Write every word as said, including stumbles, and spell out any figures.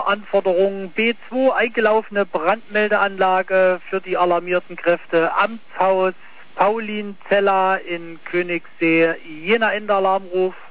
Anforderungen B zwei, eingelaufene Brandmeldeanlage für die alarmierten Kräfte, Amtshaus Paulin Zeller in Königssee, Jena Ende Alarmruf.